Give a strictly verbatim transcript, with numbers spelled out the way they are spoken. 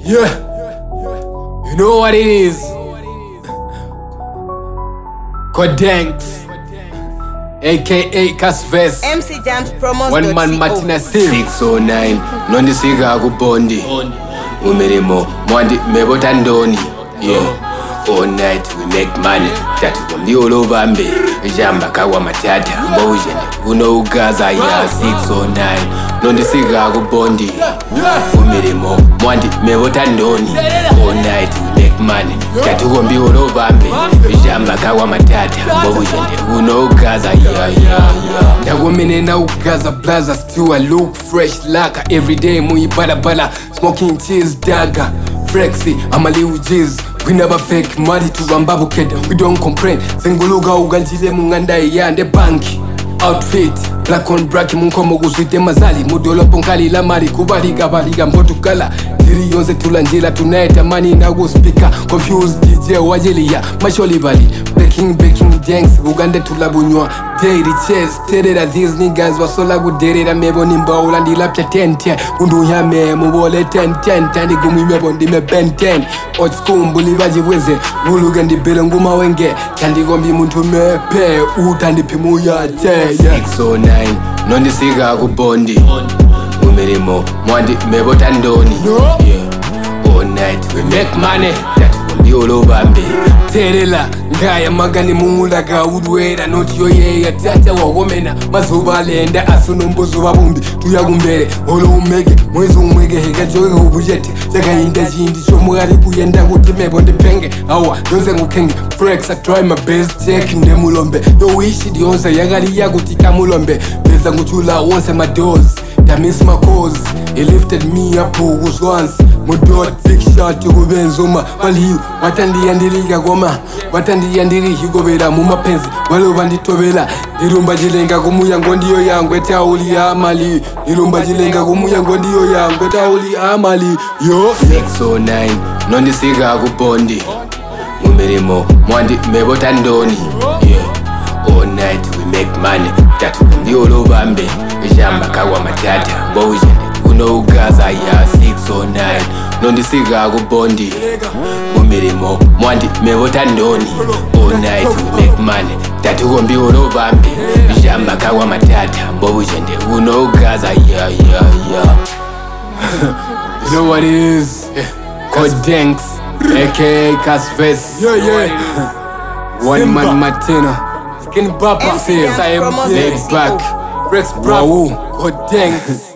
Yeah, you know what it is. Kodenks, aka Kasves, M C Jams Promos. One Man Martina six oh nine, Nondi Siga Gubondi, Umirimo, Mwandi Mebotandoni. Yeah. All night we make money. Tatu kumbi olobambe Jamba kawa matata Motion Uno Gaza ya six oh nine Nondi Siga Gubondi Umirimo Mwandi Mebotandoni. All night we make money. Tatu kumbi olobambe Jamba kawa matata Motion Uno Gaza ya ya ya Nagomene na ugaza blaza. Still I look fresh laka. Everyday mui bala bala. Smoking cheese dagger Frexy, I'm a little jizz. We never fake money to Rambabu kid. We don't complain. Zenguluga uganjile munganda yande banki. Outfit, black on black munkomo guzite mazali. Mudolo ponkali la mari kubaliga baliga mbotu kala. Diri yonze tulanjila tunaita money na go speaker. Confused D J wajelia masholi bali. Baking baking janks ugande tulabunywa. Daily chase terera these niggas wasola guderera mebo nimba ulandi lapya ten ten. Undu yame mubole ten ten. Tandi gumi mebo ndime ben ten. Old school mbulivaji weze. Ulugandi bele nguma wenge. Tandi gombi muntu mepe. Utandi pimu ya te six oh nine, Nondi Siga Gubondi Umirimo, Mwandi Mebotandoni. Yeah. All night we make money. Tatu kumbi olobambe Terela, ngaya magani mungulaga udwera. Noti yoye ya tata wagomena. Mazuba lenda asunombozo wabumbi. Tuyagumbere, olo umege. Mwezu umwege hega joge ubujeti. Zaka inda jindi chomwari kuyenda kuti mebonde penge. Awa, yonze ngukenge. Frex, I try my best, check nde mulombe. Yo wishi dionze, yagali ya gutika mulombe. Beza nguchula once my doors. That means my cause. He lifted me up who was once. Mudot, big shot to Gubenzuma. Wali, watandi yandiriga goma. Watandi yandiri higobera muma penzi. Walo bandi tobela. Nirumba jilenga gumu yango ndiyo yangu. Eta uli amali. Nirumba jilenga gumu yango ndiyo yangu. Eta uli amali. Yo six oh nine, Nondi Siga Gubondi Umirimo, Mwandi Mebotandoni. Yeah. All night we make money. Tatu kumbi olobambe Jamba kawa matata Motion Uno Gaza ya six oh nine Nondi Siga Gubondi Umirimo, Mwandi Mebotandoni. All night we make money. Tatu kumbi olobambe Jamba kawa matata Motion Uno Gaza ya ya ya You know what it is? Kodenks, aka Kasves. Yeah, yeah. One Man Martina. Skin Papa. M C Jams Promos. Laid back. Frex Bravo. Kodenks.